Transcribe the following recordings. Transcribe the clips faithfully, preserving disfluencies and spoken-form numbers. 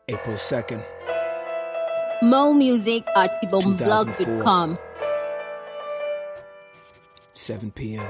April second. Mo Music at ibomblog dot com. seven p.m.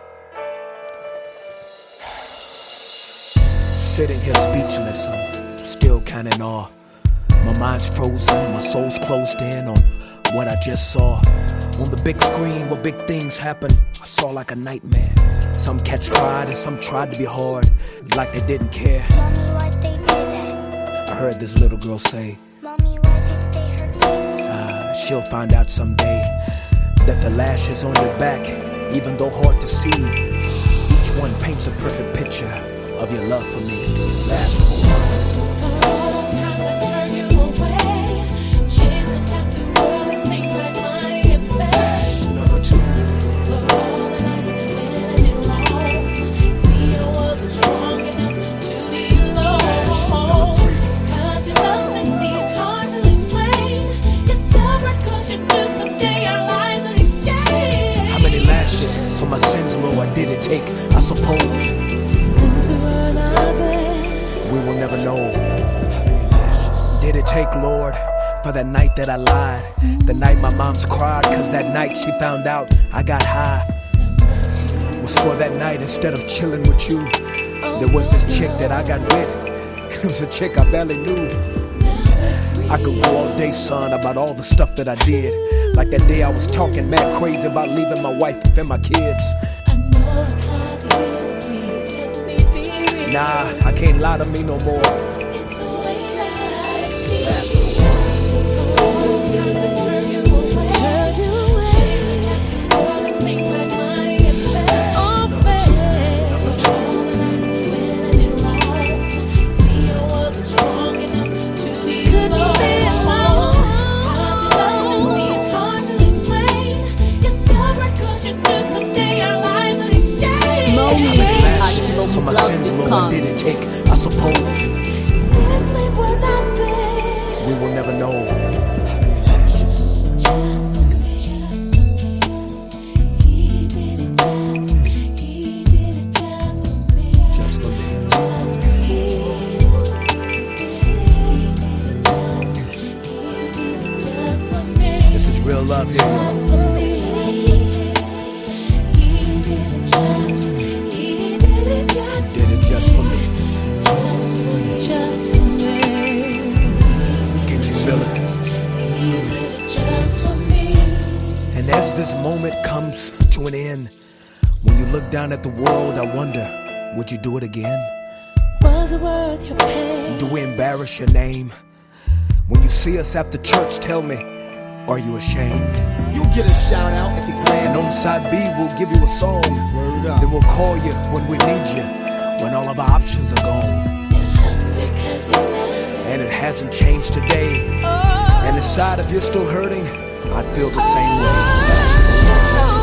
Sitting here speechless, I'm still kinda in awe. My mind's frozen, my soul's closed in on what I just saw. On the big screen where big things happen, I saw like a nightmare. Some cats cried and some tried to be hard, like they didn't care. Mommy, why they did that? I heard this little girl say, Mommy, why did they hurt me? uh, she'll find out someday that the lashes on your back, even though hard to see, each one paints a perfect picture of your love for me. Last one. For all those times I turned you away, chasing after worldly things like money and fame. Number two. For all the nights when I did wrong, see I wasn't strong enough to be alone. Cause you love me, see it's hard to explain. You're separate cause you knew someday our lives would exchange. How many lashes for my sins, Lord, did it take? I suppose Since we were not there, we will never know. Did it take, Lord, for that night that I lied? The night my mom's cried, cause that night she found out I got high. Was for that night instead of chilling with you, there was this chick that I got with. It was a chick I barely knew. I could go all day, son, about all the stuff that I did. Like that day I was talking mad crazy about leaving my wife and my kids. I know it's hard to hear, please let me be real. Nah, I can't lie to me no more. It's the way that I feel. For all those times I turned you away, chasing after worldly things like money and fame. Oh, fame. For all the nights when I did wrong, see I wasn't strong enough to be alone. Cause you love me, see it's hard to explain. You're separate cause you knew someday our lives would exchange. Mo Music at For my sins, ibomblog Lord, dot com. did it take? I suppose Since we were not there, we will never know. just for me, just for me. He did it just, he did it just for me, Just for me. just for me. He did it just, he did it just for me, This is real love here. just for me. He did it just, he did it just, Did it just for me. just for me. Can you feel it? He did it just for me. And as this moment comes to an end, when you look down at the world, I wonder, would you do it again? Was it worth your pain? Do we embarrass your name? When you see us after church, tell me, are you ashamed? You get a shout out at the And grand. on side B, we'll give you a song. Word up. Then we'll call you when we need you, when all of our options are gone. Because you love And it hasn't changed today. And inside, if you're still hurting, I'd feel the same way.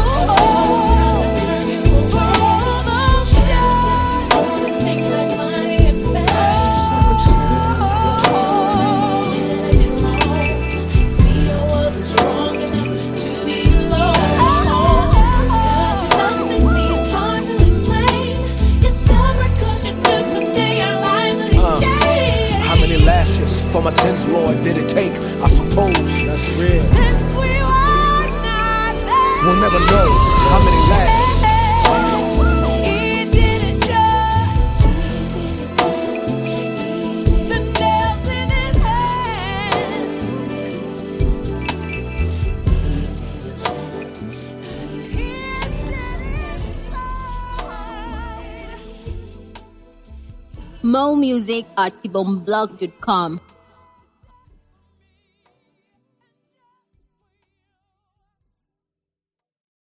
How many lashes for my sins, Lord, did it take? I suppose That's real. Since we were not there, we'll never know how many lashes. he did it just, he did it just, the nails in his hands. He did it just. Mo Music at ibomblog dot com.